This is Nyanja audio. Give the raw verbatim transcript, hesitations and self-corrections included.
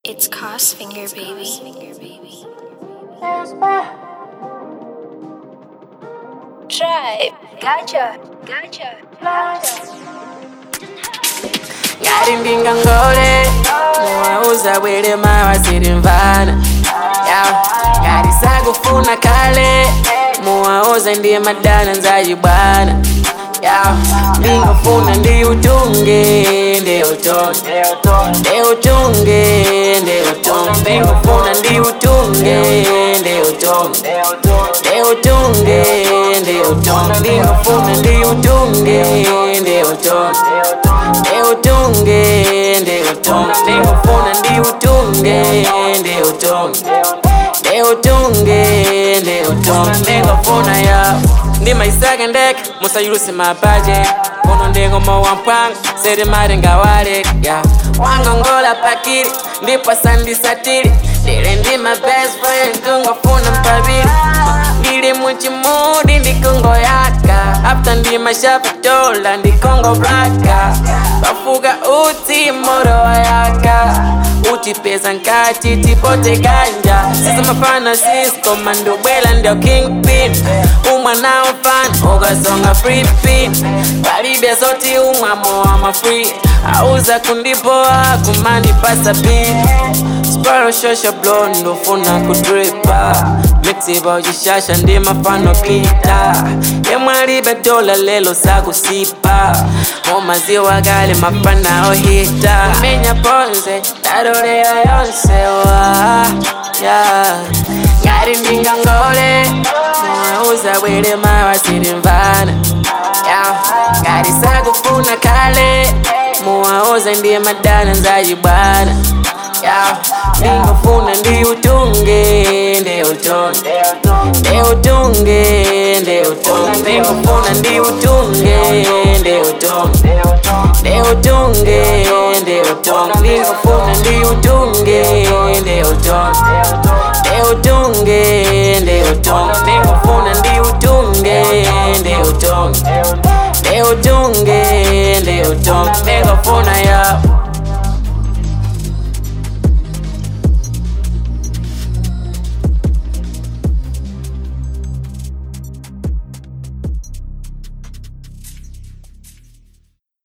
It's Cos Finger, baby. Tribe, gotcha, gotcha, gotcha. Ngari ndingangole muwauza bwere mawasiri mvana yeah. Ngari sagufuna kale muwauza ndiye madana nzajibwana yeah. Ndingafuna ndi utunge ndi utonge ndi utunge ndi utonge Ndingafuna ndi utunge ndi utonge ndi utunge ndi utonge Ndingafuna ndi utunge ndi utonge ndi utunge ndi utonge Ndingafuna ndi utunge ndi utonge ndi utunge ndi utonge Ndingafuna ya ndi maisaka ndeke musayuluse mapaje Kono ndingo mo wampang seri maringa wale yeah. Wangongola pakiri ndipo sandi satiri Dile ndi my best friend tungafuna mpabiri Ndili muchimudi ndikungo yaka After ndi mashafu dola ndikungo blaka Bafuga uti moro wa yaka Uti pesa nkati tipote ganja Sisa mafana Cisco mandubela ndio kingpin Umwa na mfan oga songa free pin Baribia soti umwa moa ma free Auza kundipoa kumani pasa beat Sparrow shosha blondo funa kudripa Mixiba ujishasha ndi mafano kita Yemwalibe dola lelo sagu sipa Momaziwa gali mafana ohita Menya ponze, darore ya yonse wa yeah. Ngari ndingangole muwauza bwere mawasiri mvana yeah. Ngari sagufuna kale muwauza ndiye madana nzajibwana yeah. Ndingafuna ndi utunge ndi utonge ndi utunge ndi utonge Ndingafuna ndi utunge ndi utonge ndi utunge ndi utonge Ndingafuna ndi utunge ndi utonge ndi utunge ndi utonge Ndingafuna ndi utunge ndi utonge ndi utunge ndi utonge Ndingafuna ya